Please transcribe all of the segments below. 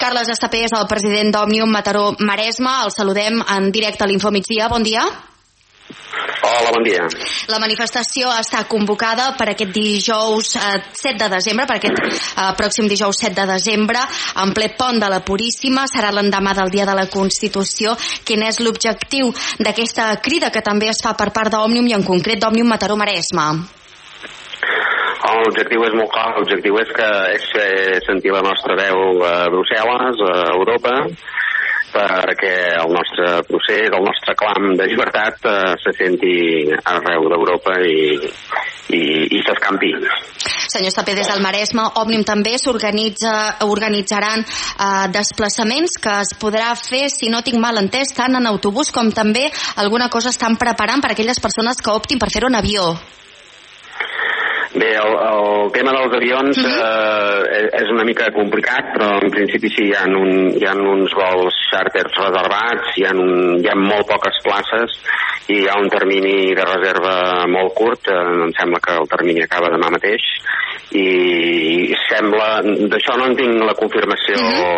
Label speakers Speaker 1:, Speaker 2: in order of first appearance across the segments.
Speaker 1: Carles Estapé és el president d'Òmnium Mataró Maresme. El saludem en directe a l'Infomigdia. Bon dia.
Speaker 2: Hola, bon dia.
Speaker 1: La manifestació està convocada per aquest dijous 7 de desembre, per aquest pròxim dijous 7 de desembre, en ple pont de la Puríssima. Serà l'endemà del Dia de la Constitució. Quin és l'objectiu d'aquesta crida que també es fa per part d'Òmnium i en concret d'Òmnium Mataró Maresme?
Speaker 2: L'objectiu és molt clar. L'objectiu és fer sentir la nostra veu a Brussel·les, a Europa, perquè el nostre procés, el nostre clam de llibertat se senti arreu d'Europa i s'escampi.
Speaker 1: Senyor Estapé, des del Maresme, Òmnium també organitzaran desplaçaments que es podrà fer, si no tinc mal entès, tant en autobús com també alguna cosa estan preparant per a aquelles persones que optin per fer-ho en avió.
Speaker 2: Bé, el tema dels avions és una mica complicat, però en principi sí, hi ha uns vols xàrters reservats, hi ha molt poques places i hi ha un termini de reserva molt curt. Em sembla que el termini acaba demà mateix i sembla, d'això no en tinc la confirmació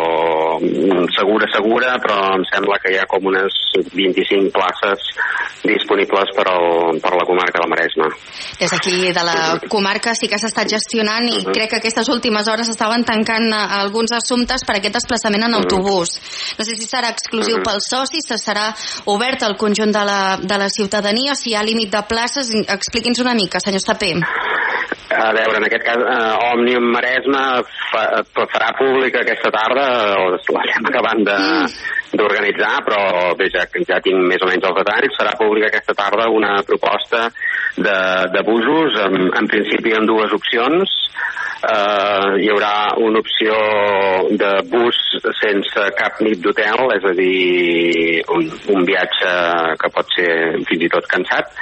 Speaker 2: segura, però em sembla que hi ha com unes 25 places disponibles per la comarca del Maresme.
Speaker 1: Des d'aquí de la comarca sí que s'ha estat gestionant i crec que aquestes últimes hores estaven tancant alguns assumptes per aquest desplaçament en autobús. No sé si serà exclusiu pels socis, si serà obert al conjunt de la ciutadania, si hi ha límit de places. Expliqui'ns una mica, senyor Estapé.
Speaker 2: A veure, en aquest cas, Òmnium Maresme farà pública aquesta tarda, l'estem acabant d'organitzar, però bé, ja tinc més o menys els detalls. Serà pública aquesta tarda una proposta de busos, en principi en dues opcions. Hi haurà una opció de bus sense cap nit d'hotel, és a dir, un viatge que pot ser fins i tot cansat.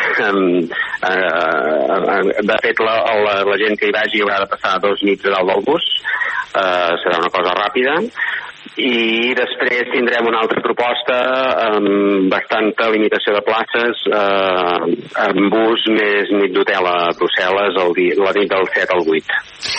Speaker 2: De fet, la gent que hi vagi haurà de passar 2 nits a dalt del bus. Serà una cosa ràpida. I després tindrem una altra proposta amb bastanta limitació de places, amb bus més nit d'hotel a Brussel·les la nit del 7 al 8.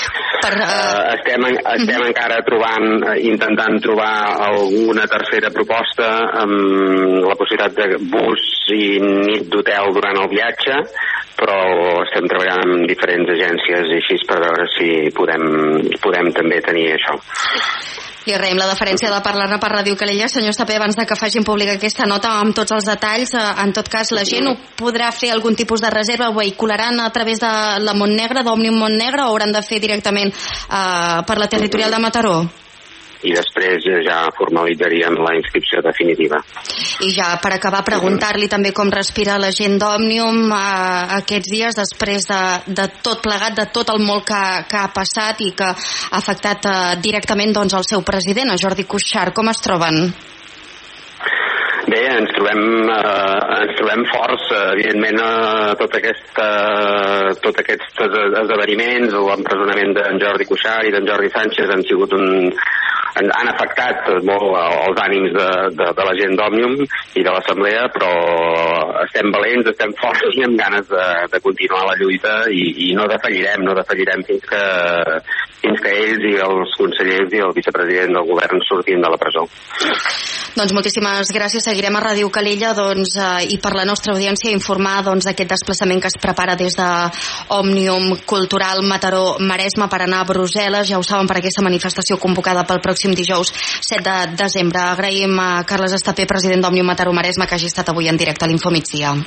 Speaker 2: Estem encara intentant trobar alguna tercera proposta amb la possibilitat de bus i nit d'hotel durant el viatge, però estem treballant amb diferents agències i així per veure si podem també tenir això.
Speaker 1: Li agraïm la deferència de parlar-ne per Ràdio Calella. Senyor Estapé, abans de que facin pública aquesta nota amb tots els detalls, en tot cas la gent podrà fer algun tipus de reserva, ho vehicularan a través de la Montnegra, d'Òmnium Montnegra, o hauran de fer directament per la territorial de Mataró?
Speaker 2: I després ja formalitzaríem la inscripció definitiva.
Speaker 1: I ja per acabar, preguntar-li també com respira la gent d'Òmnium aquests dies després de tot plegat, de tot el molt que ha passat i que ha afectat directament doncs el seu president, a Jordi Cuixart. Com es troben?
Speaker 2: Bé, ens trobem forts. Evidentment, tots aquests esdeveniments, l'empresonament d'en Jordi Cuixart i d'en Jordi Sánchez han afectat molt els ànims de la gent d'Òmnium i de l'Assemblea, però estem valents, estem forts i amb ganes de continuar la lluita i no defallirem fins que ells i els consellers i el vicepresident del govern surtin de la presó.
Speaker 1: Doncs moltíssimes gràcies. Seguirem a Ràdio Calella i per la nostra audiència informar d'aquest desplaçament que es prepara des d'Òmnium Cultural Mataró Maresme per anar a Brussel·les. Ja ho saben, per aquesta manifestació convocada pel pròxim dijous 7 de desembre. Agraïm a Carles Estapé, president d'Òmnium Mataró Maresme, que hagi estat avui en directe a l'Infomigdia.